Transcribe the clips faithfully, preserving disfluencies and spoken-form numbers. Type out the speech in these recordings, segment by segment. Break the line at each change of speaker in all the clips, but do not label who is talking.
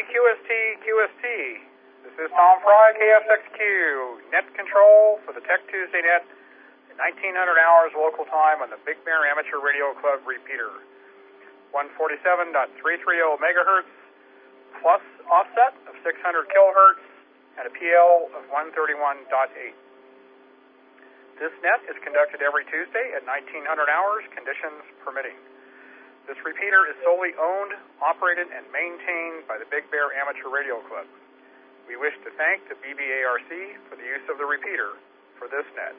Q S T, Q S T. This is Tom Fry, K F X Q, net control for the Tech Tuesday net at nineteen hundred hours local time on the Big Bear Amateur Radio Club repeater. one forty-seven point three three zero megahertz plus offset of six hundred kilohertz and a P L of one thirty-one point eight. This net is conducted every Tuesday at nineteen hundred hours, conditions permitting. This repeater is solely owned, operated, and maintained by the Big Bear Amateur Radio Club. We wish to thank the B B A R C for the use of the repeater for this net.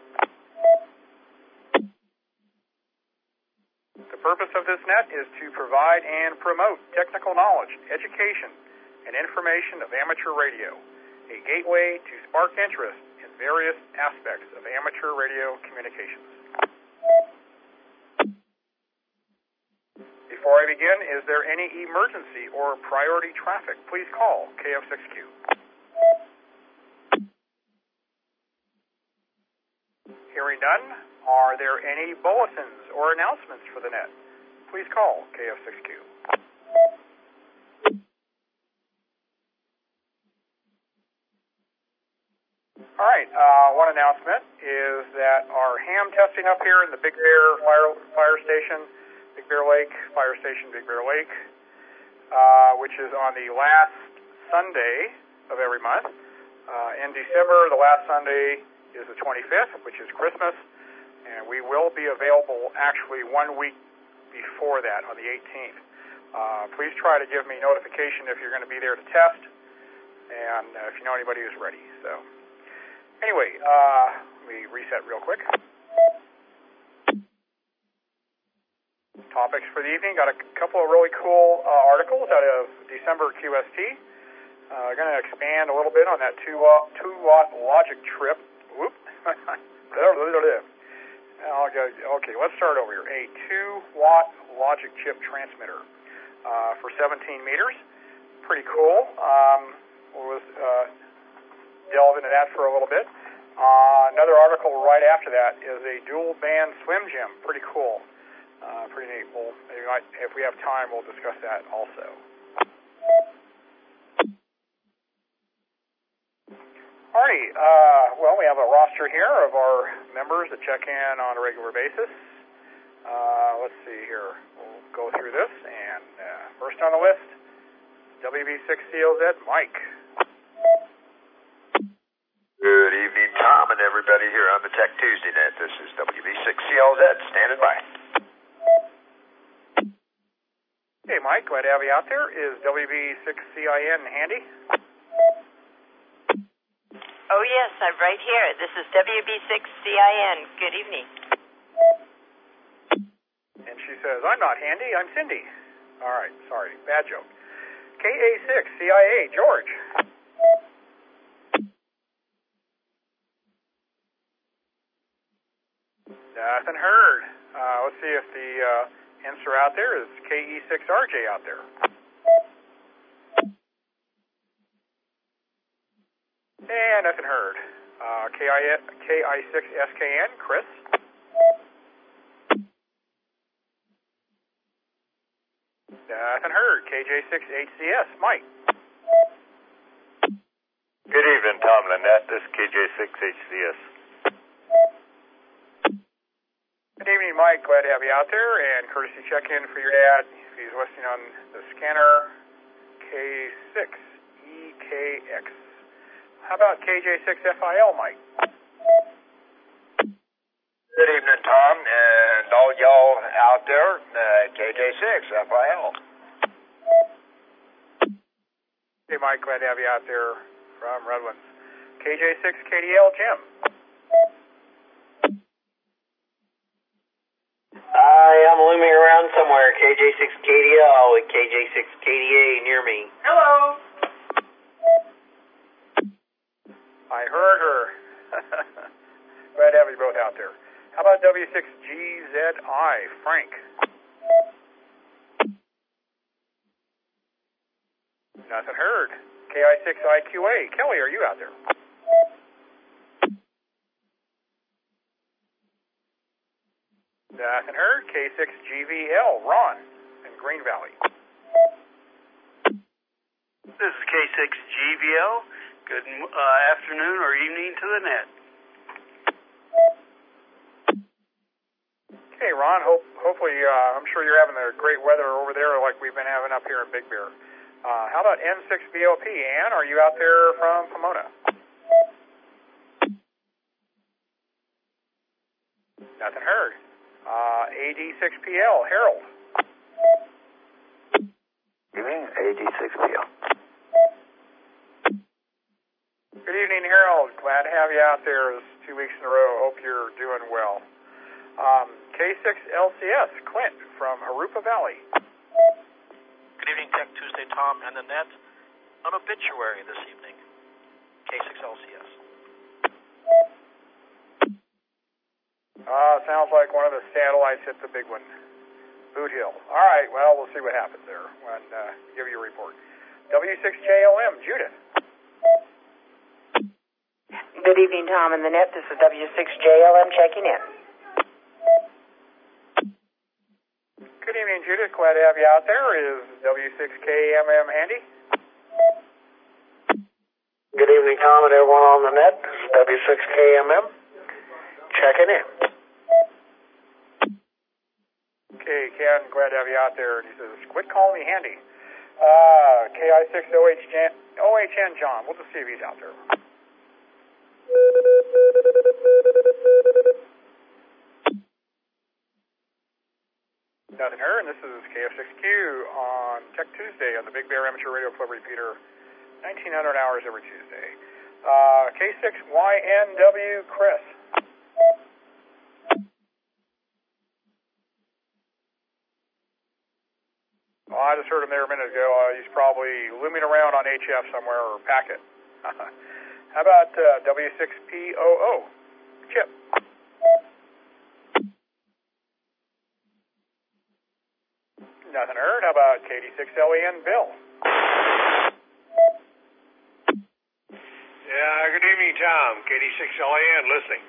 The purpose of this net is to provide and promote technical knowledge, education, and information of amateur radio, a gateway to spark interest in various aspects of amateur radio communications. Before I begin, is there any emergency or priority traffic? Please call K F six Q. Hearing none, are there any bulletins or announcements for the net? Please call K F six Q. All right, uh, one announcement is that our ham testing up here in the Big Bear Fire, fire Station, Big Bear Lake, Fire Station Big Bear Lake, uh, which is on the last Sunday of every month. Uh, in December, the last Sunday is the twenty-fifth, which is Christmas, and we will be available actually one week before that on the eighteenth. Uh, please try to give me notification if you're going to be there to test, and uh, if you know anybody who's ready. So, anyway, uh, let me reset real quick. Topics for the evening. Got a couple of really cool uh, articles out of December Q S T. Uh, going to expand a little bit on that two watt, two watt logic trip. Whoop. I'll go, okay, let's start over here. A two watt logic chip transmitter uh, for seventeen meters. Pretty cool. Um, we'll uh, delve into that for a little bit. Uh, another article right after that is a dual band swim gym. Pretty cool. Uh, pretty neat. We'll, maybe might, if we have time, we'll discuss that also. Alrighty, uh, well, we have a roster here of our members that check in on a regular basis. Uh, let's see here. We'll go through this, and uh, first on the list, W B six C L Z, Mike.
Good evening, Tom, and everybody here on the Tech Tuesday net. This is W B six C L Z, standing by.
Hey, Mike, glad to have you out there. Is W B six C I N handy?
Oh, yes, I'm right here. This is W B six C I N. Good evening.
And she says, I'm not handy, I'm Cindy. All right, sorry, bad joke. K A six C I A, George. Nothing heard. Uh, let's see if the uh, answer out there is K E six R J out there. And nothing heard. Uh, K I six S K N, Chris. Nothing heard. K J six H C S, Mike.
Good evening, Tom Lynette. This is K J six H C S.
Good evening, Mike. Glad to have you out there. And courtesy check-in for your dad, if he's listening on the scanner, K six E K X. How about K J six F I L, Mike?
Good evening, Tom, and all y'all out there, uh, K J six F I L.
Hey, Mike. Glad to have you out there from Redlands. K J six K D L, Jim.
I am looming around somewhere. K J six K D L with K J six K D A near me.
Hello.
I heard her. Glad to have you both out there. How about W six G Z I, Frank? Nothing heard. K I six I Q A, Kelly, are you out there? Nothing heard. K six G V L, Ron, in Green Valley.
This is K six G V L. Good uh, afternoon or evening to the net.
Okay, Ron, hope, hopefully, uh, I'm sure you're having the great weather over there like we've been having up here in Big Bear. Uh, how about N six B O P? Ann, are you out there from Pomona? Nothing heard. Uh, A D six P L, Harold.
Evening, A D six P L.
Good evening, Harold. Glad to have you out there. It's two weeks in a row. Hope you're doing well. Um, K six L C S, Clint from Harupa Valley.
Good evening, Tech Tuesday, Tom and the net. An obituary this evening. K six L C S.
Uh, sounds like one of the satellites hit the big one. Boot Hill. All right, well, we'll see what happens there when uh, give you a report. W six J L M, Judith.
Good evening, Tom and the net. This is W six J L M checking in.
Good evening, Judith. Glad to have you out there. Is W six K M M handy?
Good evening, Tom and everyone on the net. This is W six K M M checking in.
Okay, Ken, glad to have you out there. And he says, quit calling me handy. Uh, K I six O H N John. We'll just see if he's out there. Nothing heard, and this is K F six Q on Tech Tuesday on the Big Bear Amateur Radio Club repeater, nineteen hundred hours every Tuesday. Uh, K six Y N W, Chris. Well, I just heard him there a minute ago. Uh, he's probably looming around on H F somewhere or Packet. How about uh, W six P O O, Chip? Nothing heard. How about K D six L E N, Bill?
Yeah, good evening, Tom. K D six L E N, listening.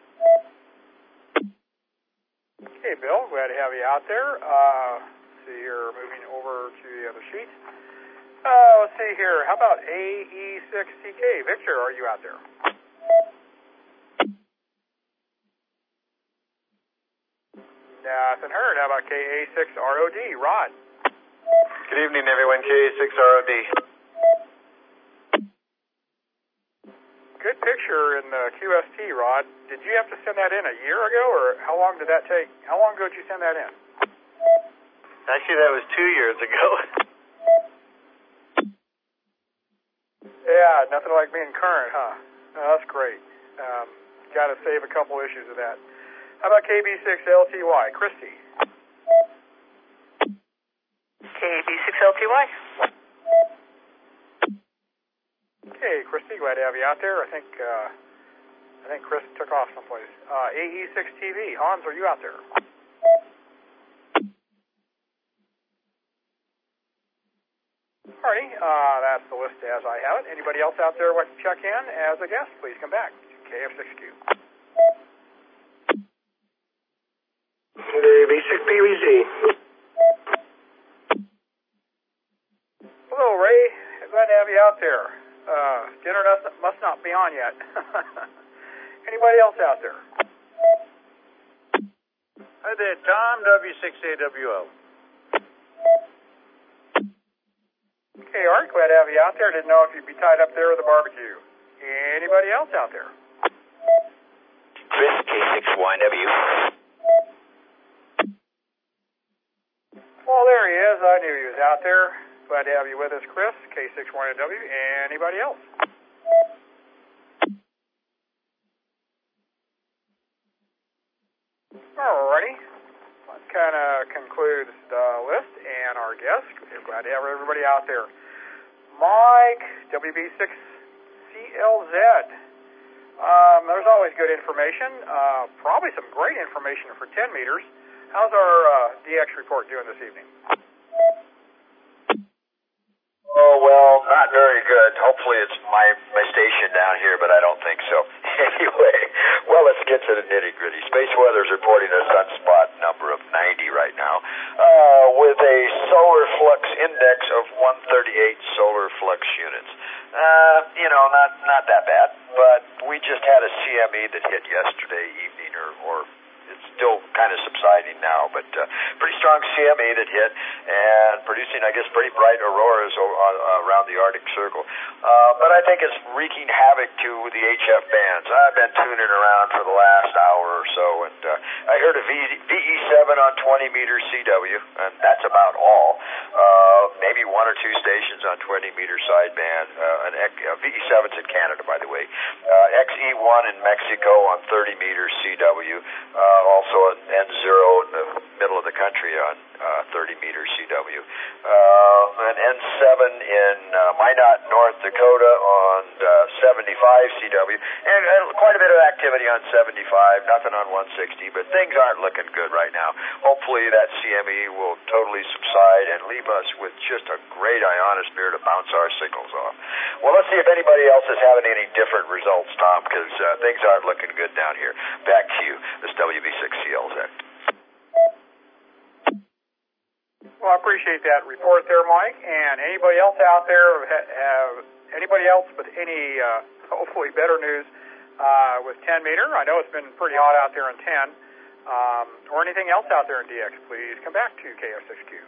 Okay, Bill, glad to have you out there. Uh, let's see here, moving over to the other sheet. Uh, let's see here. How about A E six C K? Victor, are you out there? Nothing heard. How about K A six R O D? Rod?
Good evening, everyone. K A six R O D.
Good picture in the Q S T, Rod. Did you have to send that in a year ago, or how long did that take? How long ago did you send that in?
Actually, that was two years ago.
Yeah, nothing like being current, huh? Oh, that's great. Um, got to save a couple issues of that. How about K B six L T Y? Christy?
K B six L T Y.
Okay, Christy, glad to have you out there. I think uh, I think Chris took off someplace. Uh, A E six T V, Hans, are you out there? Alrighty, uh, that's the list as I have it. Anybody else out there want to check in as a guest? Please come back to K F six Q.
The V six P V Z.
Hello, Ray. Glad to have you out there. Uh, dinner must, must not be on yet. Anybody else out there?
Hi there, Tom, W six A W O.
Okay, Art, glad to have you out there. Didn't know if you'd be tied up there with a barbecue. Anybody else out there?
Chris, K six Y N W.
Well, there he is. I knew he was out there. Glad to have you with us, Chris, K six Y N W. Anybody else? Alrighty. That kind of concludes the list and our guests. We're glad to have everybody out there. Mike, W B six C L Z. Um, there's always good information. Uh, probably some great information for ten meters. How's our uh, D X report doing this evening?
Oh, well, not very good. Hopefully it's my, my station down here, but I don't think so. Anyway, well, let's get to the nitty-gritty. Space weather's reporting a sunspot number of ninety right now, uh, with a solar flux index of one thirty-eight solar flux units. Uh, you know, not not that bad, but we just had a C M E that hit yesterday evening, or, or it's still kind of subsiding now, but uh, pretty strong C M E that hit and producing, I guess, pretty bright auroras o- uh, around the Arctic Circle. Uh, but I think it's wreaking havoc to the H F bands. I've been tuning around for the last hour or so, and uh, I heard a V E seven on twenty meter C W, and that's about all. Uh, maybe one or two stations on twenty meter sideband. Uh, an uh, V E seven's in Canada, by the way. Uh, X E one in Mexico on thirty meter C W. Uh, also an N zero in the middle of the country on uh, thirty meter C W. Uh, an N seven in uh, Minot, North Dakota on uh, seventy-five C W. And, and quite a bit of activity on seventy-five, nothing on one sixty, but things aren't looking good right now. Hopefully that C M E will totally subside and leave us with just a great ionosphere to bounce our signals off. Well, let's see if anybody else is having any different results, Tom, because uh, things aren't looking good down here. Back to you. This W B six C L Z.
Well, I appreciate that report there, Mike. And anybody else out there ha- have anybody else with any uh, hopefully better news uh, with ten meter? I know it's been pretty hot out there in ten. Um, or anything else out there in D X, please come back to K F six Q.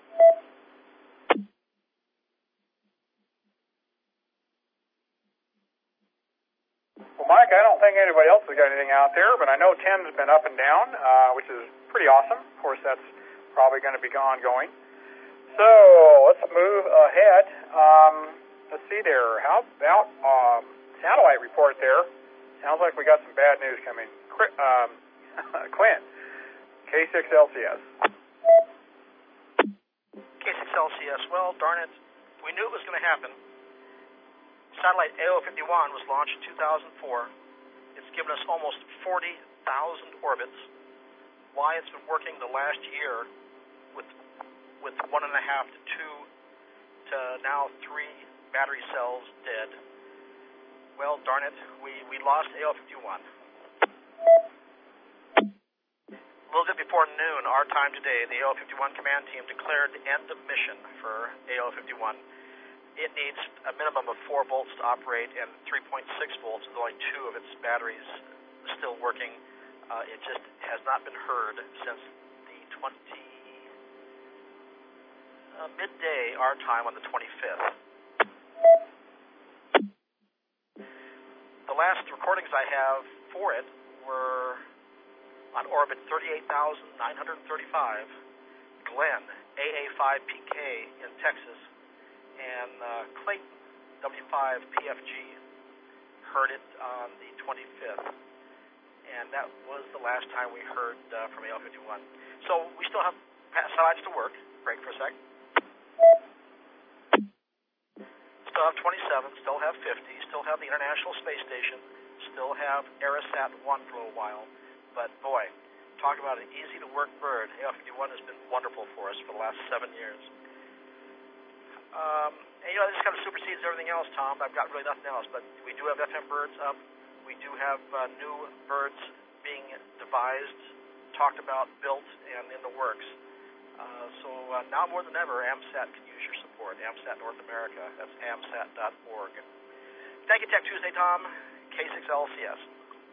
Well, Mike, I don't think anybody else has got anything out there, but I know ten's been up and down, uh, which is pretty awesome. Of course, that's probably going to be ongoing. So let's move ahead. Um, let's see there. How about um, satellite report there? Sounds like we got some bad news coming. Um, Clint, K six L C S.
K six L C S, well, darn it, we knew it was going to happen. Satellite A O fifty-one was launched in two thousand four. It's given us almost forty thousand orbits. Why it's been working the last year with with one and a half to two to now three battery cells dead. Well, darn it, we, we lost A O fifty-one. A little bit before noon, our time today, the A O fifty-one command team declared the end of mission for A O fifty-one. It needs a minimum of four volts to operate and three point six volts with only two of its batteries still working. Uh, it just has not been heard since the twenty uh, midday our time on the twenty-fifth. The last recordings I have for it were on orbit thirty-eight thousand nine hundred thirty-five, Glenn, A A five P K in Texas, and uh, Clayton, W five P F G, heard it on the twenty-fifth. And that was the last time we heard uh, from A O fifty-one. So we still have satellites to work. Break for a sec. Still have twenty-seven, still have fifty, still have the International Space Station, still have Aerosat one for a little while. But boy, talk about an easy-to-work bird. A O fifty-one has been wonderful for us for the last seven years. Um, and, you know, this kind of supersedes everything else, Tom. I've got really nothing else, but we do have F M birds up. We do have uh, new birds being devised, talked about, built, and in the works. Uh, so uh, now more than ever, AMSAT can use your support. AMSAT North America. That's amsat dot org. Thank you, Tech Tuesday, Tom. K six L C S.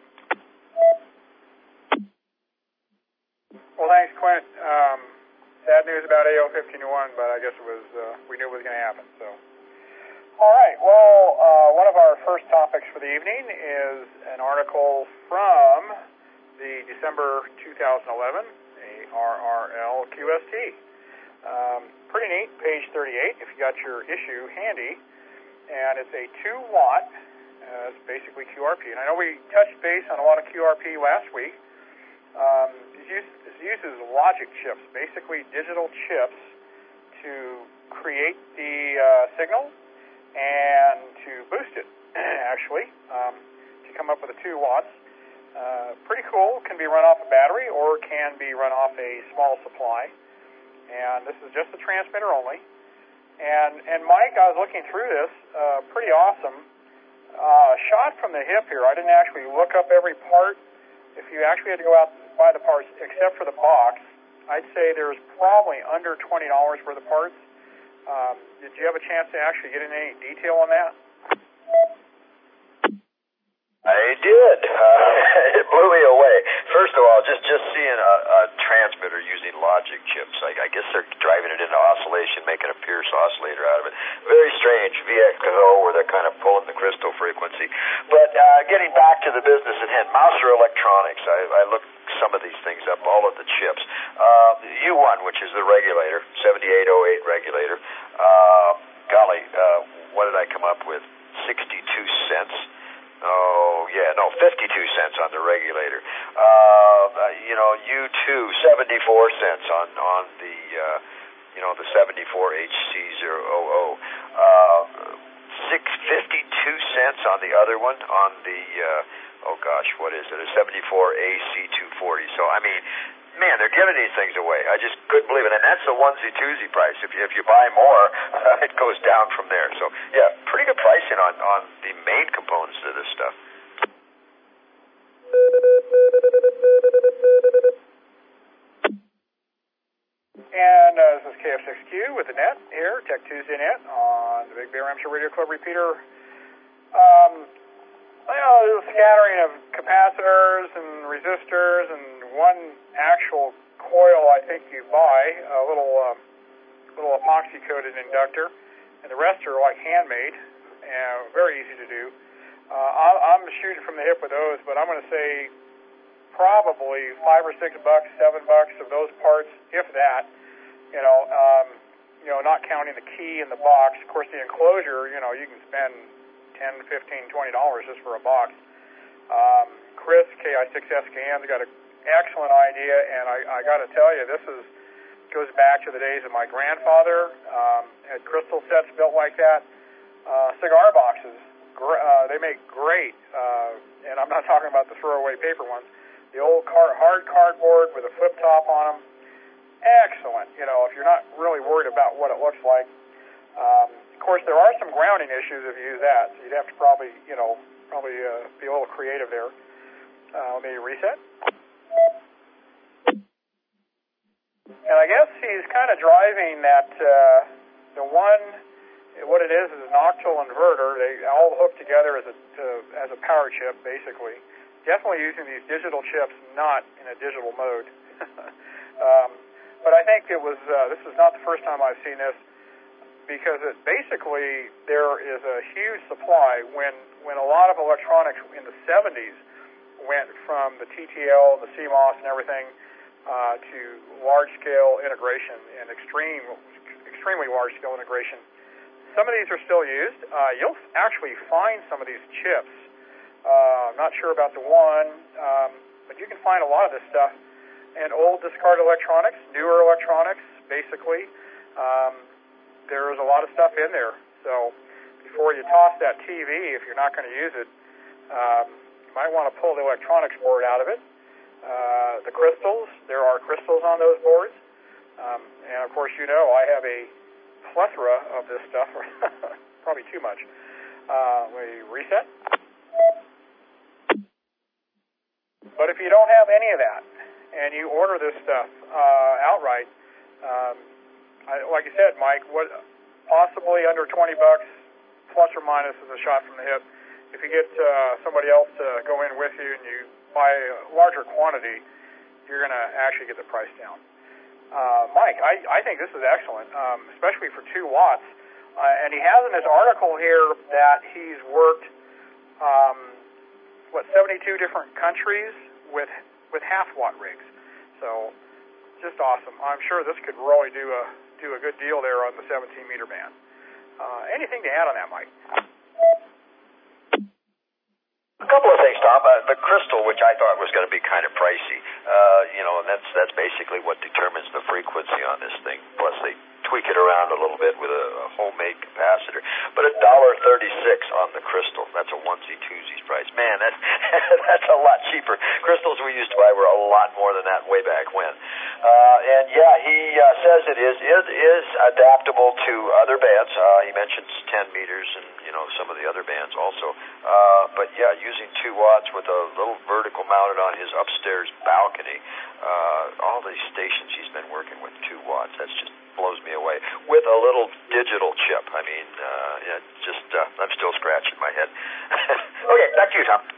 Well, thanks, Clint. Um, sad news about A O fifty-one, but I guess it was uh, we knew it was going to happen. So, all right. Well, uh, one of our first topics for the evening is an article from the December two thousand eleven A R R L Q S T. Um, pretty neat, page thirty-eight. If you got your issue handy, and it's a two watt. Uh, it's basically Q R P, and I know we touched base on a lot of Q R P last week. Um, It uses logic chips, basically digital chips, to create the uh, signal and to boost it, actually, um, to come up with a two watts. Uh, pretty cool. Can be run off a battery or can be run off a small supply. And this is just the transmitter only. And, and Mike, I was looking through this, uh, pretty awesome. Uh, shot from the hip here. I didn't actually look up every part. If you actually had to go out buy the parts, except for the box, I'd say there's probably under twenty dollars worth of parts. Um, did you have a chance to actually get in any detail on that?
I did. Uh, it blew me away. First of all, just just seeing a, a transmitter using logic chips. I, I guess they're driving it into oscillation, making a Pierce oscillator out of it. Very strange V X O, where they're kind of pulling the crystal frequency. But uh, getting back to the business at hand, Mouser Electronics. I, I looked some of these things up, all of the chips. Uh, U one, which is the regulator, seventy-eight oh eight regulator. Uh, golly, uh, what did I come up with? sixty-two cents. Oh, yeah, no, fifty-two cents on the regulator. Uh, you know, U two, seventy-four cents on, on the, uh, you know, the seventy-four H C zero oh oh. Uh, six, fifty-two cents on the other one, on the, uh, oh gosh, what is it, a seventy-four A C two forty. So, I mean, man, they're giving these things away. I just couldn't believe it. And that's the onesie-twosie price. If you, if you buy more, uh, it goes down from there. So, yeah, pretty good pricing on, on the main components of this stuff.
And uh, this is K F six Q with the net here, Tech Tuesday Net on the Big Bear Amateur Radio Club repeater. Um, you know, there's a scattering of capacitors and resistors and one actual coil I think you buy, a little um, little epoxy-coated inductor, and the rest are like handmade and very easy to do. Uh, I'm shooting from the hip with those, but I'm going to say probably five or six bucks, seven bucks of those parts, if that. You know, um, you know, not counting the key in the box. Of course, the enclosure, you know, you can spend ten, fifteen, twenty dollars just for a box. Um, Chris, K I six S K N's got an excellent idea, and I, I got to tell you, this is goes back to the days of my grandfather. Um, had crystal sets built like that. Uh, cigar boxes, gr- uh, they make great, uh, and I'm not talking about the throwaway paper ones. The old car- hard cardboard with a flip top on them, excellent. You know, if you're not really worried about what it looks like. Um, of course, there are some grounding issues if you use that, so you'd have to probably, you know, probably uh, be a little creative there. Uh, let me reset. And I guess he's kind of driving that, uh, the one, what it is is an octal inverter. They all hook together as a to, as a power chip, basically. Definitely using these digital chips, not in a digital mode. um, but I think it was, uh, this is not the first time I've seen this, because it basically, there is a huge supply. When, when a lot of electronics in the seventies went from the T T L, the C MOS and everything, uh, to large-scale integration and extreme, extremely large-scale integration, some of these are still used. Uh, you'll actually find some of these chips. Uh, I'm not sure about the one, um, but you can find a lot of this stuff. And old discarded electronics, newer electronics, basically. Um, there's a lot of stuff in there. So before you toss that T V, if you're not going to use it, um, you might want to pull the electronics board out of it. Uh, the crystals, there are crystals on those boards. Um, and of course, you know, I have a plethora of this stuff, probably too much. Uh, let me reset. But if you don't have any of that, and you order this stuff uh, outright, um, I, like you said, Mike, what possibly under twenty bucks, plus or minus, is a shot from the hip. If you get uh, somebody else to go in with you and you buy a larger quantity, you're going to actually get the price down. Uh, Mike, I, I think this is excellent, um, especially for two watts. Uh, and he has in his article here that he's worked, um, what, seventy-two different countries with with half-watt rigs. So, just awesome. I'm sure this could really do a do a good deal there on the seventeen meter band. Uh, anything to add on that, Mike?
A couple of things, Tom. Uh, the crystal, which I thought was going to be kind of pricey, uh, you know, and that's that's basically what determines the frequency on this thing. Plus, they tweak it around a little bit with a, a homemade capacitor. But a dollar thirty-six on the crystal. That's a onesie twosies price. Man, that's that's a lot cheaper. Crystals we used to buy were a lot more than that way back when. Uh, and yeah, he uh, says it is it is adaptable to other bands. Uh, he mentions ten meters and you know some of the other bands also. Uh, but yeah, using two watts with a little vertical mounted on his upstairs balcony. Uh, all these stations he's been working with two watts. That's just blows me away. With a little digital chip. I mean, uh, yeah, just, uh, I'm still scratching my head. Okay, back to you, Tom.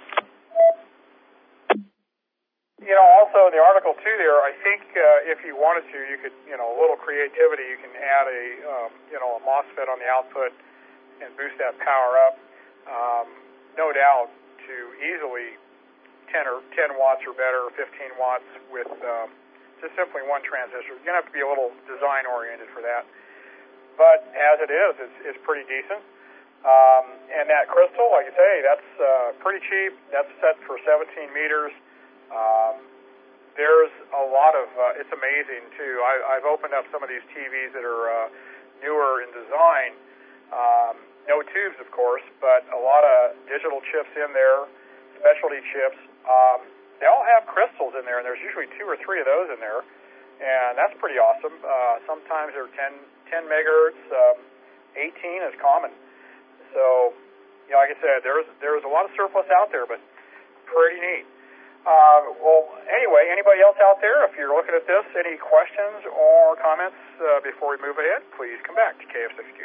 You know, also in the article too there, I think uh, if you wanted to, you could, you know, a little creativity, you can add a, um, you know, a MOSFET on the output and boost that power up. Um, no doubt to easily ten or ten watts or better, or fifteen watts with um, just simply one transistor. You're gonna have to be a little design oriented for that. But as it is, it's, it's pretty decent. Um, and that crystal, like I say, that's uh, pretty cheap. That's set for seventeen meters. Um, there's a lot of, uh, it's amazing too. I, I've opened up some of these T Vs that are uh, newer in design. Um, no tubes, of course, but a lot of digital chips in there, specialty chips. Um, they all have crystals in there, and there's usually two or three of those in there, and that's pretty awesome. Uh, sometimes they're ten, ten megahertz, um, eighteen is common. So, you know, like I said, there's there's a lot of surplus out there, but pretty neat. Uh, well, anyway, anybody else out there, if you're looking at this, any questions or comments uh, before we move ahead, please come back to K F six Q.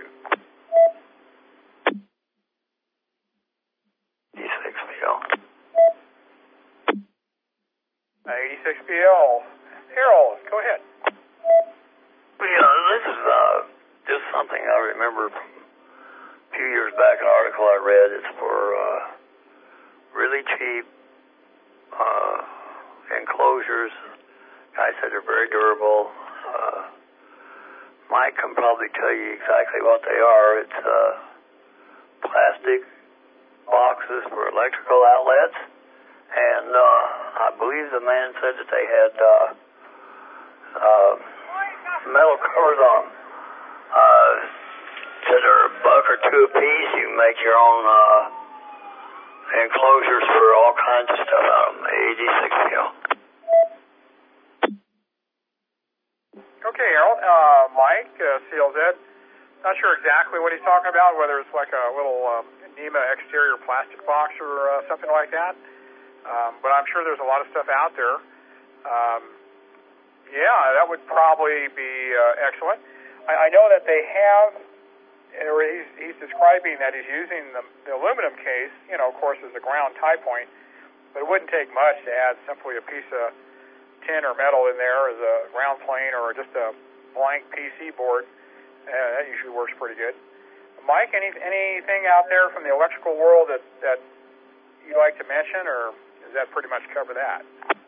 eighty-six B L.
eighty-six B L. Harold, go ahead.
Well, you know, this is uh, just something I remember from a few years back, an article I read. It's for uh, really cheap uh, enclosures. Guy said they're very durable. Uh, Mike can probably tell you exactly what they are. It's uh, plastic boxes for electrical outlets, and uh, I believe the man said that they had uh, uh, metal covers on them. Uh, said they're a buck or two a piece. You can make your own uh, enclosures for all kinds of stuff out of them. eighty-six B L.
Okay, Harold. Uh, Mike, uh, C L Z. Not sure exactly what he's talking about, whether it's like a little um, NEMA exterior plastic box or uh, something like that. Um, but I'm sure there's a lot of stuff out there. Um, yeah, that would probably be uh, excellent. I, I know that they have, or he's, he's describing that he's using the, the aluminum case, you know, of course, as a ground tie point, but it wouldn't take much to add simply a piece of tin or metal in there as a ground plane or just a blank P C board. Uh, that usually works pretty good. Mike, any, anything out there from the electrical world that, that you'd like to mention, or does that pretty much cover that?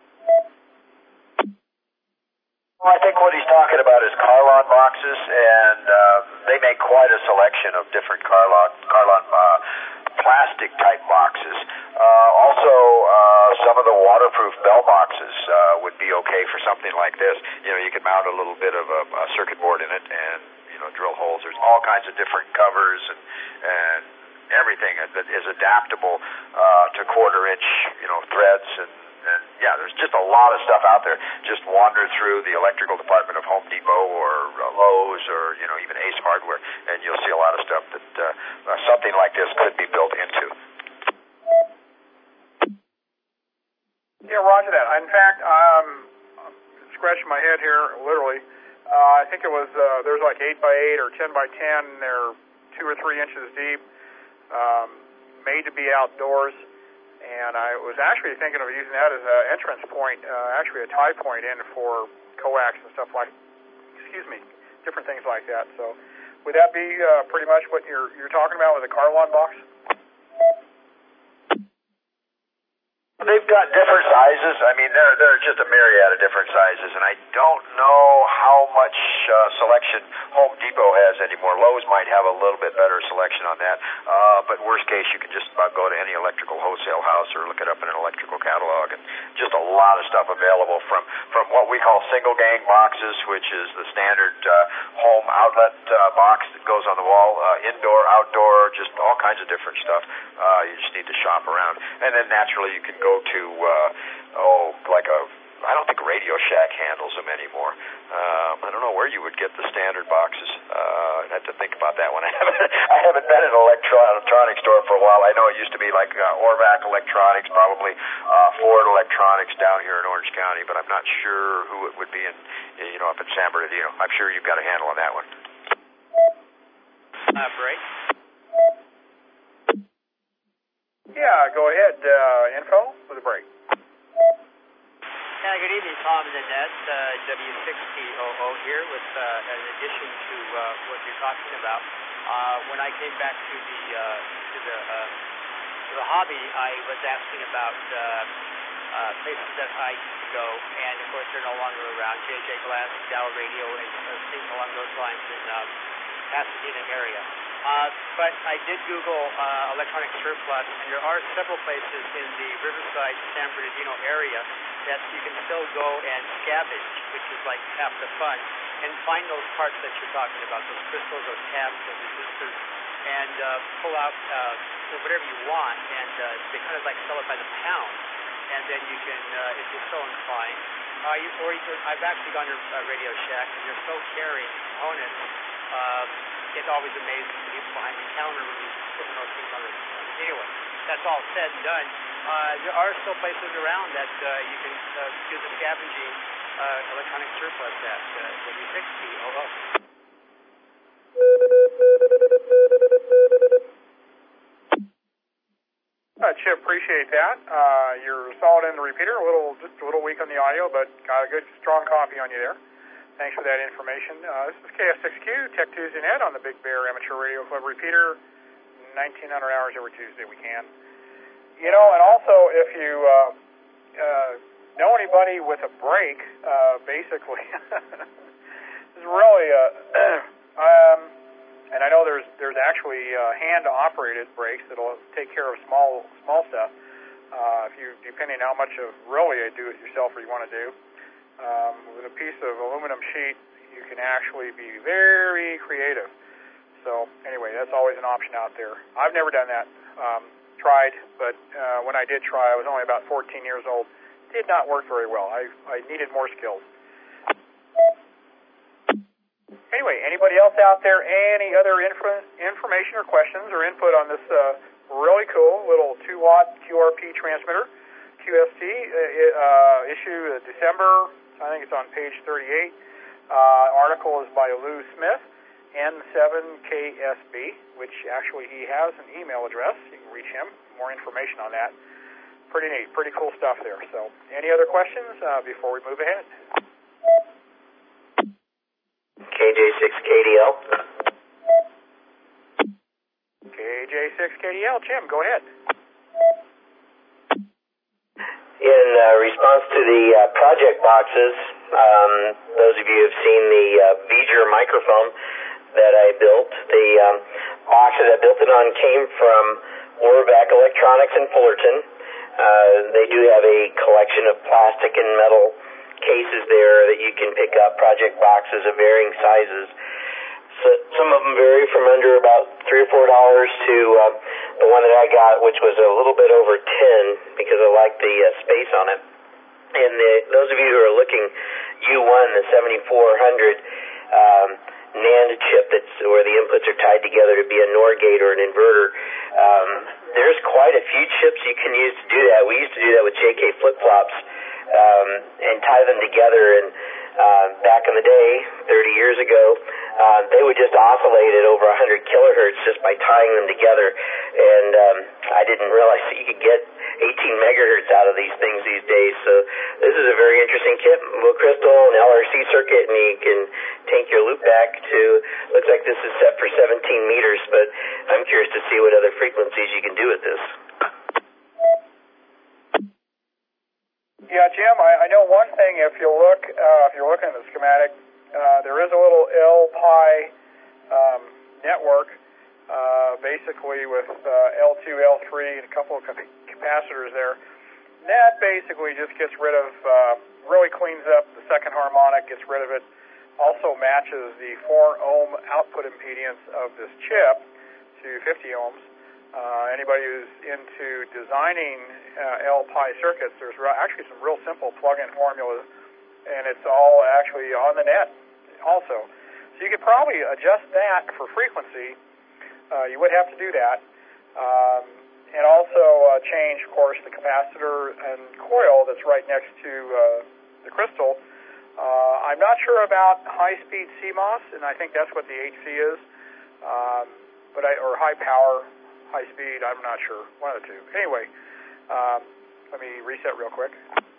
Well, I think what he's talking about is Carlon boxes, and uh, they make quite a selection of different Carlon, Carlon uh, plastic-type boxes. Uh, also, uh, some of the waterproof bell boxes uh, would be okay for something like this. You know, you could mount a little bit of a, a circuit board in it and, you know, drill holes. There's all kinds of different covers and, and everything that is adaptable uh, to quarter-inch, you know, threads and And, yeah, there's just a lot of stuff out there. Just wander through the electrical department of Home Depot or uh, Lowe's or, you know, even Ace Hardware, and you'll see a lot of stuff that uh, uh, something like this could be built into.
Yeah, roger that. In fact, I'm scratching my head here, literally. Uh, I think it was, uh, there's like eight by eight or ten by ten. They're two or three inches deep, um, made to be outdoors. And I was actually thinking of using that as an entrance point, uh, actually a tie point in for coax and stuff like, excuse me, different things like that. So would that be uh, pretty much what you're you're talking about with the Carlon box?
They've got different sizes. I mean, there there are just a myriad of different sizes, and I don't know how much uh, selection Home Depot has anymore. Lowe's might have a little bit better selection on that, uh, but worst case, you can just about go to any electrical wholesale house or look it up in an electrical catalog, and just a lot of stuff available from, from what we call single gang boxes, which is the standard uh, home outlet uh, box that goes on the wall, uh, indoor, outdoor, just all kinds of different stuff. Uh, you just need to shop around, and then naturally you can go to uh, oh, like a I don't think Radio Shack handles them anymore. Um, I don't know where you would get the standard boxes. Uh, I'd have to think about that one. I haven't, I haven't been in an electronic store for a while. I know it used to be like uh, Orvac Electronics, probably uh, Ford Electronics down here in Orange County, but I'm not sure who it would be in, you know, up in San Bernardino. I'm sure you've got a handle on that one.
Uh, break.
Yeah, go ahead. Uh, info with a break.
Yeah, good evening, Tom and Annette. Uh, W six T O O here with, uh, in addition to uh, what you're talking about. Uh, when I came back to the uh, to the uh, to the hobby, I was asking about uh, uh, places that I used to go, and of course they're no longer around. J J Glass, Dow Radio, and uh, things along those lines in um, Pasadena area. Uh, but I did Google uh, electronic surplus, and there are several places in the Riverside, San Bernardino area that you can still go and scavenge, which is like half the fun, and find those parts that you're talking about, those crystals, those tabs, those resistors, and uh, pull out uh, whatever you want, and uh, they kind of like sell it by the pound, and then you can, uh, if you're so inclined, uh, you, or you can, I've actually gone to uh, Radio Shack, and they're so caring components. Uh, It's always amazing to people behind the counter when you put those things on the. Anyway, that's all said and done. Uh, there are still places around that uh, you can uh, do the scavenging uh, electronic surplus at uh, W six T O O.
Uh, Chip, appreciate that. Uh, you're solid in the repeater, a little just a little weak on the audio, but got a good strong copy on you there. Thanks for that information. Uh, this is K F six Q, Tech Tuesday Net on the Big Bear Amateur Radio Club repeater, nineteen hundred hours every Tuesday we can. You know, and also if you uh, uh, know anybody with a brake, uh, basically, this is really a, um, and I know there's there's actually uh, hand-operated brakes that'll take care of small small stuff. Uh, if you, depending on how much of really a do-it-yourselfer you want to do. Um, with a piece of aluminum sheet, you can actually be very creative. So anyway, that's always an option out there. I've never done that. Um, tried, but uh, when I did try, I was only about fourteen years old. Did not work very well. I, I needed more skills. Anyway, anybody else out there, any other info, information or questions or input on this uh, really cool little two watt Q R P transmitter, Q S T, uh, issue uh, December, I think it's on page thirty-eight. Uh, article is by Lou Smith, N seven K S B, which actually he has an email address. You can reach him. More information on that. Pretty neat. Pretty cool stuff there. So, any other questions uh, before we move ahead?
K J six K D L.
K J six K D L. Jim, go ahead.
In uh, response to the uh, project boxes, um, those of you who have seen the uh, Beeger microphone that I built, the um, box that I built it on came from Orvac Electronics in Fullerton. Uh, they do have a collection of plastic and metal cases there that you can pick up, project boxes of varying sizes. So some of them vary from under about three or four dollars to uh, the one that I got, which was a little bit over ten, because I like the uh, space on it. And the, those of you who are looking, U one, the seventy-four hundred um, NAND chip, that's where the inputs are tied together to be a NOR gate or an inverter. Um, there's quite a few chips you can use to do that. We used to do that with J K flip-flops um, and tie them together. And uh, back in the day, thirty years ago, uh, they would just oscillate at over one hundred kilohertz just by tying them together. And um, I didn't realize that you could get eighteen megahertz out of these things these days. So this is a very interesting kit, low crystal, an L R C circuit, and you can take your loop back to, looks like this is set for seventeen meters, but I'm curious to see what other frequencies you can do with this.
Yeah, Jim, I, I know one thing. If you look, uh, if you're looking at the schematic, uh, there is a little L P I um, network, uh, basically with uh, L two, L three, and a couple of capacitors there. That basically just gets rid of, uh, really cleans up the second harmonic, gets rid of it. Also matches the four ohm output impedance of this chip to fifty ohms. Uh, anybody who's into designing uh, L P I circuits, there's re- actually some real simple plug-in formulas, and it's all actually on the net also. So you could probably adjust that for frequency. Uh, you would have to do that. Um, and also uh, change, of course, the capacitor and coil that's right next to uh, the crystal. Uh, I'm not sure about high-speed C MOS, and I think that's what the H C is, um, but I, or high-power, high-speed, I'm not sure, one of the two. Anyway, um, let me reset real quick.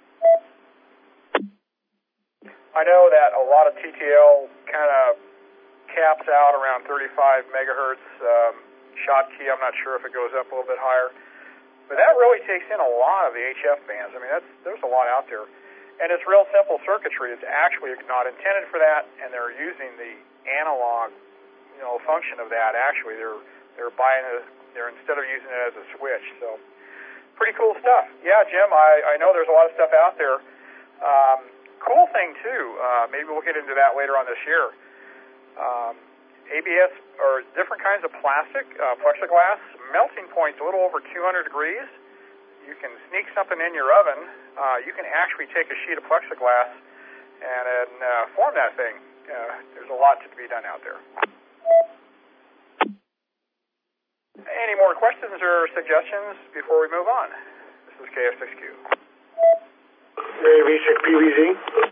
I know that a lot of T T L kind of caps out around thirty-five megahertz um, Schottky. I'm not sure if it goes up a little bit higher, but that really takes in a lot of the H F bands. I mean, that's there's a lot out there, and it's real simple circuitry. It's actually not intended for that, and they're using the analog, you know, function of that. Actually, they're they're buying it. They're instead of using it as a switch. So, pretty cool stuff. Yeah, Jim, I I know there's a lot of stuff out there. Um, cool thing too. Uh, maybe we'll get into that later on this year. Um, A B S or different kinds of plastic, uh, plexiglass, melting point's a little over two hundred degrees. You can sneak something in your oven. Uh, you can actually take a sheet of plexiglass and then uh, form that thing. Uh, there's a lot to be done out there. Any more questions or suggestions before we move on? This is K F six Q.
W B six P V Z.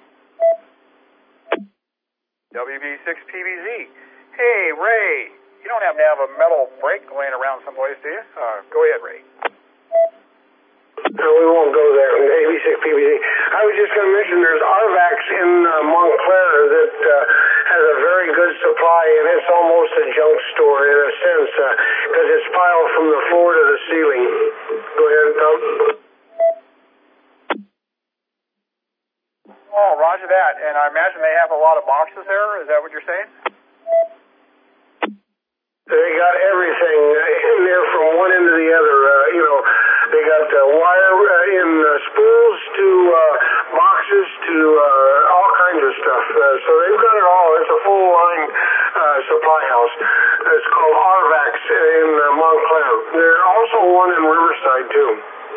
W B six P V Z. Hey, Ray, you don't happen to have a metal brake laying around someplace, do you? Uh, go ahead, Ray.
No, we won't go there. A B six P V Z. I was just going to mention there's Arvax in uh, Montclair that uh, has a very good supply, and it's almost a junk store in a sense because uh, it's piled from the floor to the ceiling. Go ahead, Tom.
Oh, roger that. And I imagine they have a lot of boxes there. Is that what you're saying?
They got everything in there from one end to the other. Uh, you know, they got uh, wire uh, in uh, spools to uh, boxes to uh, all kinds of stuff. Uh, so they've got it all. It's a full line uh, supply house. It's called Arvax in uh, Montclair. There's also one in Riverside too.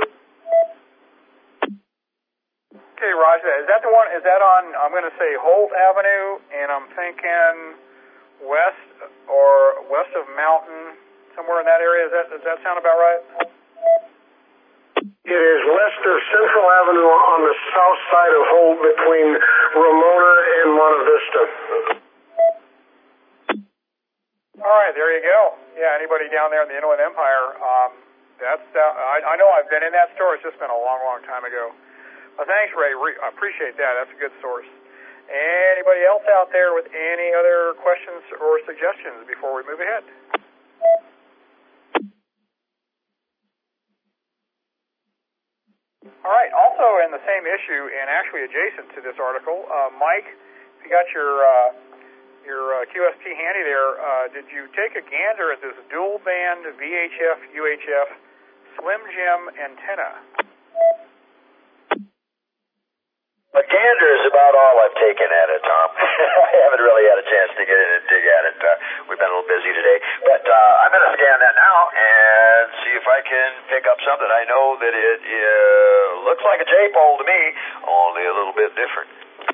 Okay, Roger. Is that the one? Is that on? I'm going to say Holt Avenue, and I'm thinking west or west of Mountain, somewhere in that area. Is that, does that sound about right?
It is west of Central Avenue on the south side of Holt between Ramona and Monte Vista.
All right, there you go. Yeah, anybody down there in the Inland Empire, um, that's uh, I, I know I've been in that store. It's just been a long, long time ago. Well, thanks, Ray. Re- I appreciate that. That's a good source. Anybody else out there with any other questions or suggestions before we move ahead? All right. Also in the same issue and actually adjacent to this article, uh, Mike, if you got your uh, your uh, Q S T handy there, uh, did you take a gander at this dual band V H F U H F Slim Jim antenna?
A gander is about all I've taken at it, Tom. I haven't really had a chance to get in and dig at it. Uh, we've been a little busy today. But uh, I'm going to scan that now and see if I can pick up something. I know that it uh, looks like a J-pole to me, only a little bit different.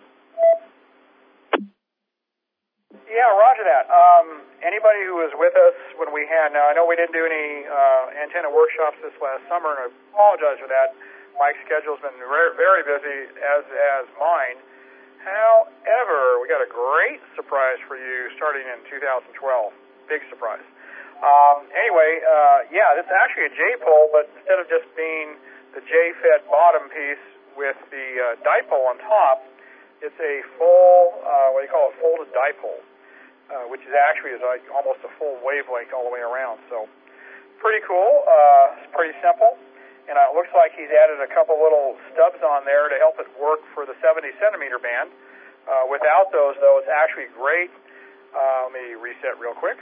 Yeah, roger that. Um, anybody who was with us when we had, now I know we didn't do any uh, antenna workshops this last summer, and I apologize for that. Mike's schedule's been very, very busy, as as mine. However, we got a great surprise for you starting in two thousand twelve. Big surprise. Um, anyway, uh, yeah, this is actually a J-pole, but instead of just being the J-fed bottom piece with the uh, dipole on top, it's a full, uh, what do you call it, folded dipole, uh, which is actually is like almost a full wavelength all the way around. So, pretty cool. Uh, it's pretty simple. And uh, it looks like he's added a couple little stubs on there to help it work for the seventy centimeter band. Uh, without those, though, it's actually great. Uh, let me reset real quick.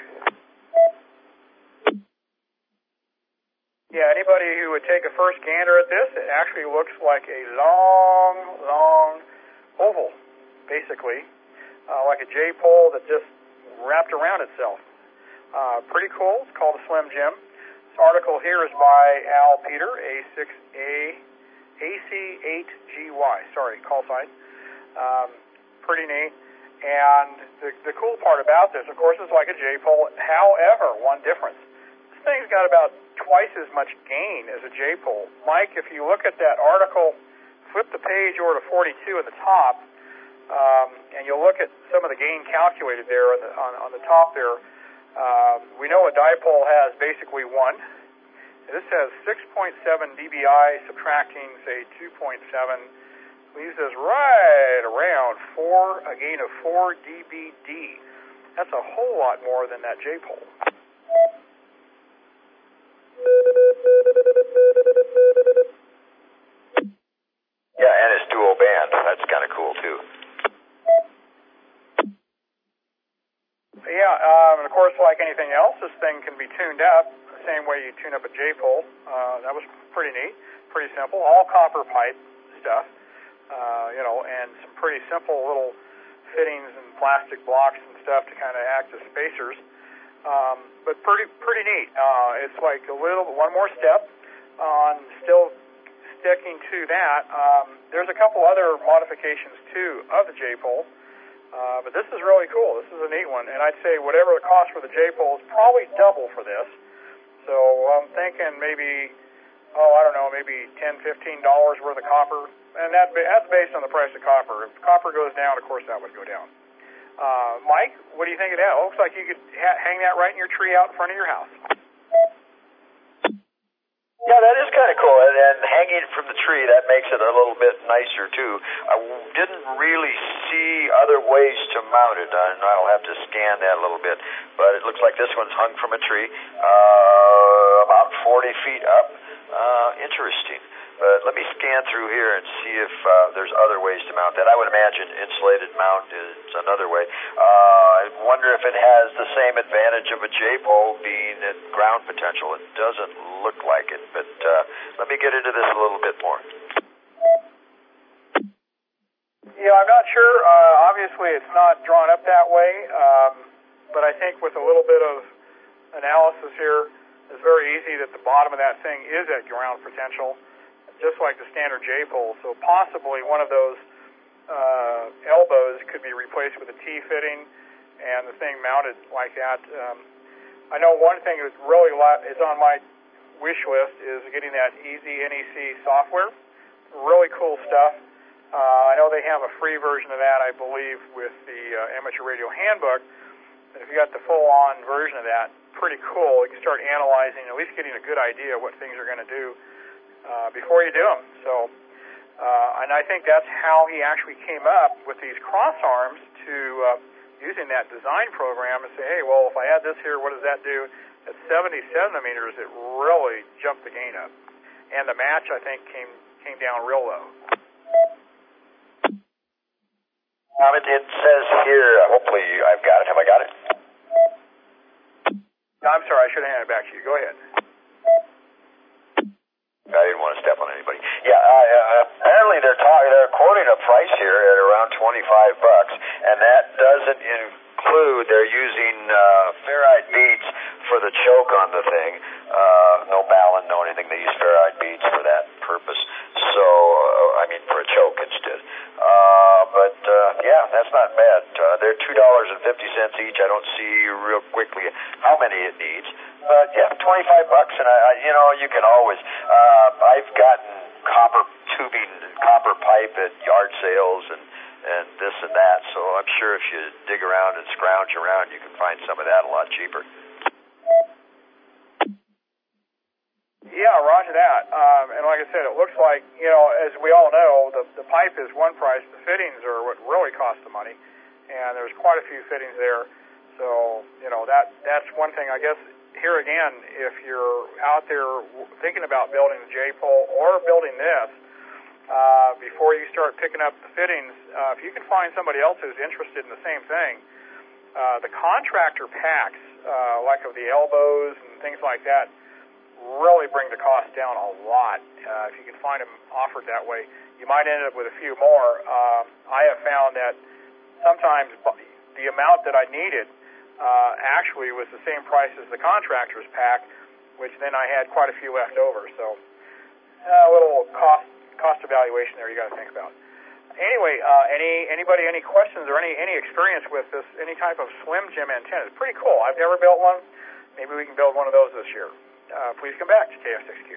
Yeah, anybody who would take a first gander at this, it actually looks like a long, long oval, basically, uh, like a J-pole that just wrapped around itself. Uh, pretty cool. It's called a Slim Jim. This article here is by Al Peter, A six A, A C eight G Y, sorry, call sign. Um, pretty neat. And the, the cool part about this, of course, is like a J-pole. However, one difference. This thing's got about twice as much gain as a J-pole. Mike, if you look at that article, flip the page over to forty-two at the top, um, and you'll look at some of the gain calculated there on the, on, on the top there. Uh, we know a dipole has basically one. This has six point seven D B I subtracting, say, two point seven. Leaves us right around four, a gain of four D B D. That's a whole lot more than that J-pole.
Yeah, and it's dual band. That's kind of cool, too.
Yeah, um, and of course, like anything else, this thing can be tuned up the same way you tune up a J-pole. Uh, that was pretty neat, pretty simple. All copper pipe stuff. Uh, you know, and some pretty simple little fittings and plastic blocks and stuff to kind of act as spacers. Um, but pretty pretty neat. Uh, it's like a little one more step on still sticking to that. Um, there's a couple other modifications too of the J-pole, uh, but this is really cool. This is a neat one, and I'd say whatever the cost for the J-pole is probably double for this. So I'm thinking maybe, oh, I don't know, maybe ten, fifteen dollars worth of copper. And that, that's based on the price of copper. If copper goes down, of course, that would go down. Uh, Mike, what do you think of that? It looks like you could ha- hang that right in your tree out in front of your house.
Yeah, that is kind of cool. And, and hanging from the tree, that makes it a little bit nicer, too. I didn't really see other ways to mount it, and I'll have to scan that a little bit. But it looks like this one's hung from a tree, uh, about forty feet up. Uh, interesting. But let me scan through here and see if uh, there's other ways to mount that. I would imagine insulated mount is another way. Uh, I wonder if it has the same advantage of a J-pole being at ground potential. It doesn't look like it, but uh, let me get into this a little bit more.
Yeah, I'm not sure. Uh, obviously, it's not drawn up that way, um, but I think with a little bit of analysis here, it's very easy that the bottom of that thing is at ground potential, just like the standard J-pole. So possibly one of those uh, elbows could be replaced with a T-fitting and the thing mounted like that. Um, I know one thing that really is on my wish list is getting that Easy N E C software. Really cool stuff. Uh, I know they have a free version of that, I believe, with the uh, Amateur Radio Handbook. And if you got the full-on version of that, pretty cool. You can start analyzing, at least getting a good idea of what things are going to do Uh, before you do them. So, uh, and I think that's how he actually came up with these cross arms to uh, using that design program and say, hey, well, if I add this here, what does that do? At seventy centimeters, it really jumped the gain up. And the match, I think, came came down real low.
Um, it, it says here, uh, hopefully I've got it. Have I got it?
I'm sorry, I should have handed it back to you. Go ahead.
I didn't want to step on anybody. Yeah, uh, uh, apparently they're talking. They're quoting a price here at around twenty-five bucks, and that doesn't include. They're using uh, ferrite beads for the choke on the thing. Uh, no balun, no anything. They use ferrite beads for that purpose. So, uh, I mean, for a choke instead. Uh, but uh, yeah, that's not bad. Uh, they're two dollars and fifty cents each. I don't see real quickly how many it needs. But yeah, twenty-five bucks, and I, I, you know, you can always. Uh, I've gotten copper tubing and copper pipe at yard sales and and this and that. So I'm sure if you dig around and scrounge around, you can find some of that a lot cheaper.
Yeah, roger that. Um, and like I said, it looks like, you know, as we all know, the the pipe is one price. The fittings are what really cost the money, and there's quite a few fittings there. So you know that that's one thing, I guess. Here again, if you're out there thinking about building the J-pole or building this, uh, before you start picking up the fittings, uh, if you can find somebody else who's interested in the same thing, uh, the contractor packs, uh, like of the elbows and things like that, really bring the cost down a lot. Uh, if you can find them offered that way, you might end up with a few more. Uh, I have found that sometimes the amount that I needed Uh, actually was the same price as the contractor's pack, which then I had quite a few left over. So uh, a little cost cost evaluation there you got to think about. Anyway, uh, any anybody any questions or any any experience with this any type of Slim Jim antenna? It's pretty cool. I've never built one. Maybe we can build one of those this year. Uh, please come back to K F six Q.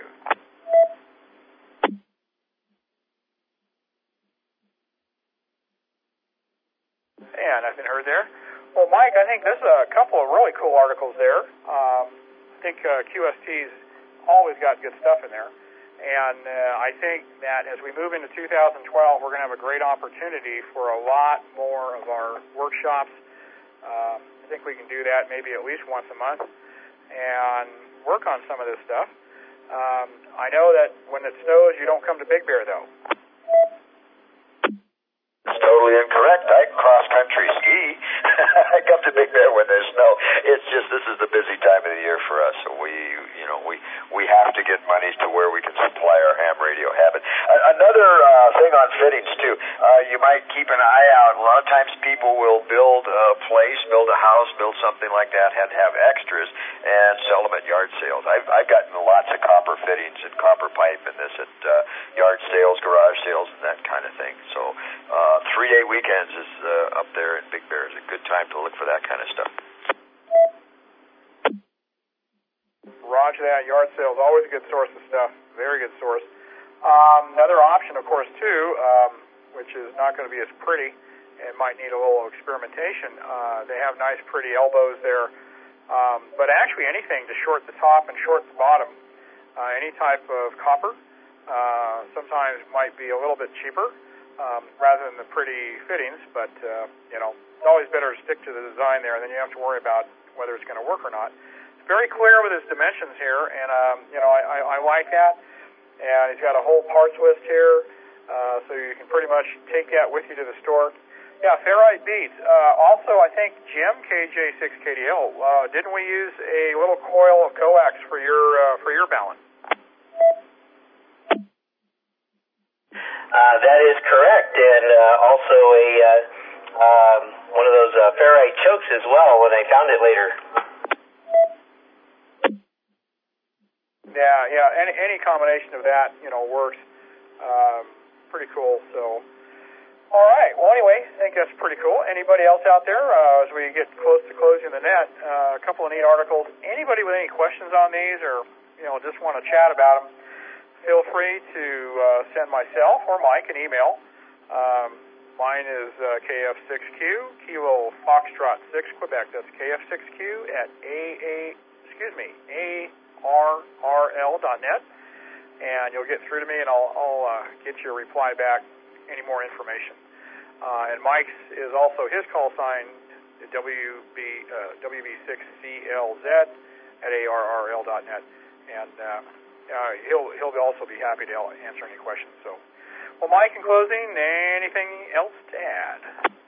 Yeah, nothing heard there. Well, Mike, I think there's a couple of really cool articles there. Um, I think uh, Q S T's always got good stuff in there. And uh, I think that as we move into two thousand twelve, we're going to have a great opportunity for a lot more of our workshops. Um, I think we can do that maybe at least once a month and work on some of this stuff. Um, I know that when it snows, you don't come to Big Bear, though.
It's totally incorrect. I cross-country ski. I come to Big Bear when there's snow. It's just this is the busy time of the year for us. So we, you know, we we have to get monies to where we can supply our ham radio habit. Uh, another uh, thing on fittings too. Uh, you might keep an eye out. A lot of times people will build a place, build a house, build something like that, and have extras and sell them at yard sales. I've I've gotten lots of copper fittings and copper pipe and this at uh, yard sales, garage sales, and that kind of thing. So. Uh, Three-day weekends is uh, up there in Big Bear. Is a good time to look for that kind of stuff.
Roger that. Yard sales, always a good source of stuff. Very good source. Um, another option, of course, too, um, which is not going to be as pretty and might need a little experimentation. Uh, they have nice, pretty elbows there. Um, but actually anything to short the top and short the bottom. Uh, any type of copper uh, sometimes might be a little bit cheaper. Um, rather than the pretty fittings, but, uh, you know, it's always better to stick to the design there, and then you have to worry about whether it's going to work or not. It's very clear with his dimensions here, and, um, you know, I, I, I like that. And he's got a whole parts list here, uh, so you can pretty much take that with you to the store. Yeah, ferrite beads. Uh, also, I think Jim, K J six K D L, uh, didn't we use a little coil of coax for your, uh, for your balance?
Uh, that is correct, and uh, also a uh, um, one of those uh, ferrite chokes as well when I found it later.
Yeah, yeah, any, any combination of that, you know, works. Um, pretty cool, so. All right, well, anyway, I think that's pretty cool. Anybody else out there, uh, as we get close to closing the net, uh, a couple of neat articles. Anybody with any questions on these or, you know, just want to chat about them, feel free to uh, send myself or Mike an email. Um, mine is uh, K F six Q, Kilo Foxtrot six, Quebec. That's K F six Q at A A, excuse me, A R R L dot net. And you'll get through to me, and I'll, I'll uh, get you a reply back, any more information. Uh, and Mike's is also his call sign, W B six C L Z at A R R L dot net. And uh, Uh, he'll he'll also be happy to answer any questions. So, well, Mike, in closing, anything else to add?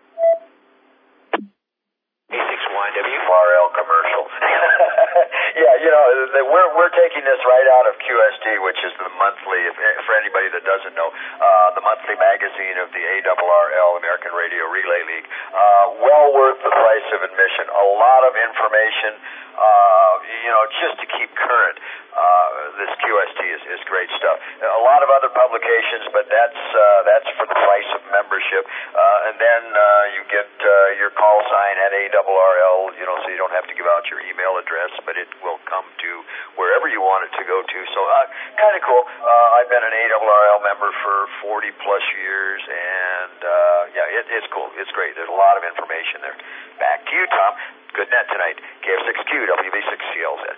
A six Y W R L commercial. Yeah, you know, the, we're we're taking this right out of Q S T, which is the monthly. If, for anybody that doesn't know, uh, the monthly magazine of the A R R L American Radio Relay League. Uh, well worth the price of admission. A lot of information. Uh, you know, just to keep current. Uh, this Q S T is, is great stuff. A lot of other publications, but that's uh, that's for the price of membership. Uh, and then uh, you get uh, your call sign at A R R L, you know, so you don't have to give out your email address, but it will come to wherever you want it to go to. So uh, kind of cool. Uh, I've been an A R R L member for forty plus years, and uh, yeah, it, it's cool. It's great. There's a lot of information there. Back to you, Tom. Good net tonight. K F six Q, W B six C L Z.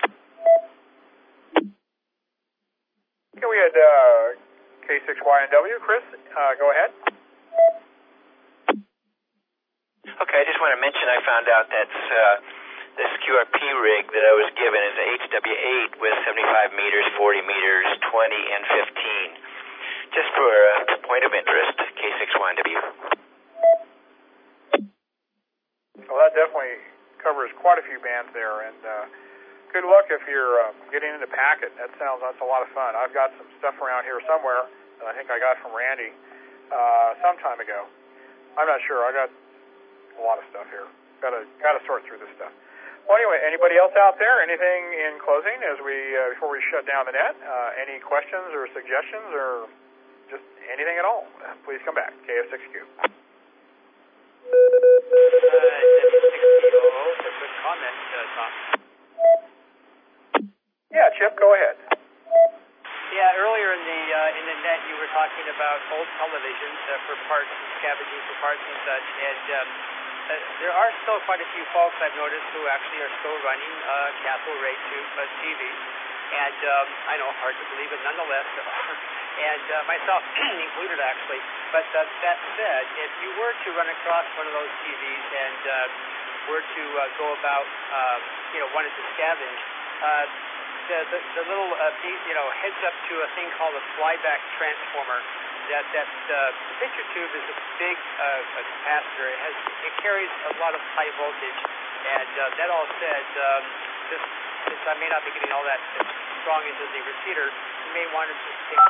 Okay, we had uh, K six Y N W. Chris, uh, go ahead.
Okay, I just want to mention I found out that uh, this Q R P rig that I was given is a H W eight with seventy-five meters, forty meters, twenty, and fifteen. Just for a point of interest, K six Y N W.
Well, that definitely covers quite a few bands there, and uh, good luck if you're uh, getting into Packet. That sounds that's a lot of fun. I've got some stuff around here somewhere that I think I got from Randy uh, some time ago. I'm not sure. I got a lot of stuff here. Got to got to sort through this stuff. Well, anyway, anybody else out there? Anything in closing as we uh, before we shut down the net? Uh, any questions or suggestions or just anything at all? Uh, please come back. K F six Q.
Uh, W six T O O, a quick comment, uh, Tom.
Yeah, Chip, go ahead.
Yeah, earlier in the uh, in the net, you were talking about old televisions uh, for parts, scavenging for parts and such, and um, uh, there are still quite a few folks I've noticed who actually are still running uh, cathode ray tube uh, T Vs, and um, I know, hard to believe it nonetheless, and uh, myself included actually. But uh, that said, if you were to run across one of those T Vs and uh, were to uh, go about, um, you know, wanted to scavenge, uh, The, the, the little, uh, you know, heads up to a thing called a flyback transformer. That that uh, picture tube is a big uh, a capacitor. It has it carries a lot of high voltage. And uh, that all said, um, this, since I may not be getting all that strong into the repeater, you may want to just take.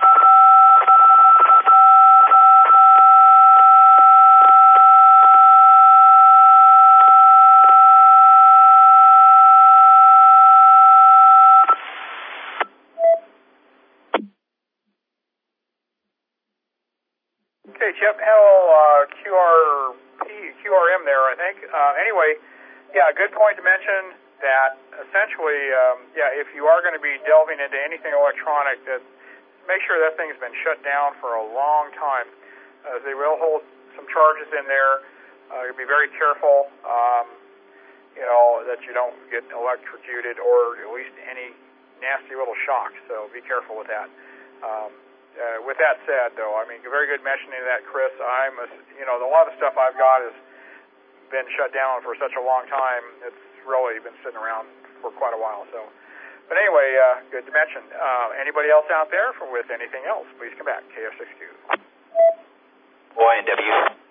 Okay, Chip, hello, uh, Q R P, Q R M there, I think. Uh, anyway, yeah, good point to mention that essentially, um, yeah, if you are going to be delving into anything electronic, that make sure that thing's been shut down for a long time, as they will hold some charges in there. Uh, you'll be very careful, um, you know, that you don't get electrocuted or at least any nasty little shocks, so be careful with that. Um, Uh, with that said, though, I mean, very good mentioning that, Chris. I'm, a, you know, a lot of the stuff I've got has been shut down for such a long time. It's really been sitting around for quite a while. So, but anyway, uh, good to mention. Uh, anybody else out there for with anything else? Please come back. K F six Q.
Y and W.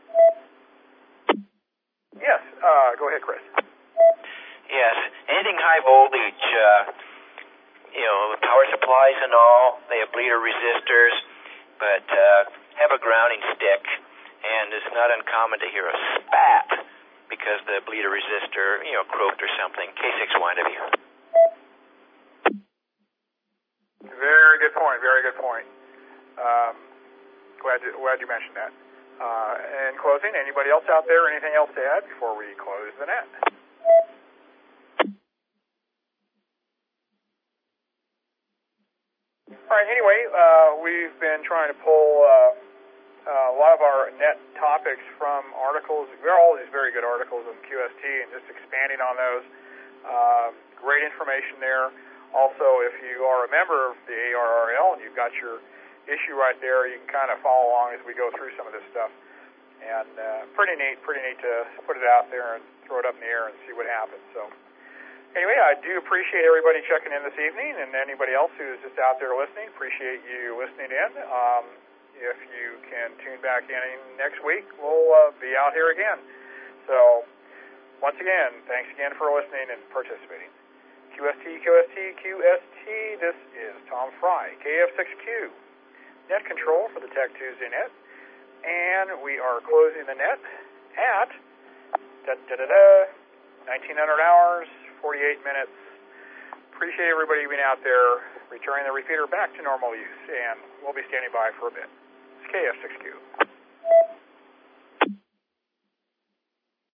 Yes. Uh, go ahead, Chris.
Yes. Anything high voltage. Uh, You know, power supplies and all, they have bleeder resistors, but uh, have a grounding stick, and it's not uncommon to hear a spat because the bleeder resistor, you know, croaked or something. K six Y W.
Very good point, very good point. Um, glad, you, glad you mentioned that. Uh, in closing, anybody else out there, anything else to add before we close the net? All right, anyway, uh, we've been trying to pull uh, uh, a lot of our net topics from articles. There are all these very good articles on Q S T and just expanding on those. Uh, great information there. Also, if you are a member of the A R R L and you've got your issue right there, you can kind of follow along as we go through some of this stuff. And uh, pretty neat, pretty neat to put it out there and throw it up in the air and see what happens. So. Anyway, I do appreciate everybody checking in this evening, and anybody else who's just out there listening, appreciate you listening in. Um, if you can tune back in next week, we'll uh, be out here again. So, once again, thanks again for listening and participating. Q S T, Q S T, Q S T, this is Tom Fry, K F six Q, Net Control for the Tech Tuesday Net, and we are closing the net at da-da-da-da, nineteen hundred hours, forty-eight minutes. Appreciate everybody being out there, returning the repeater back to normal use, and we'll be standing by for a bit. It's K F six Q.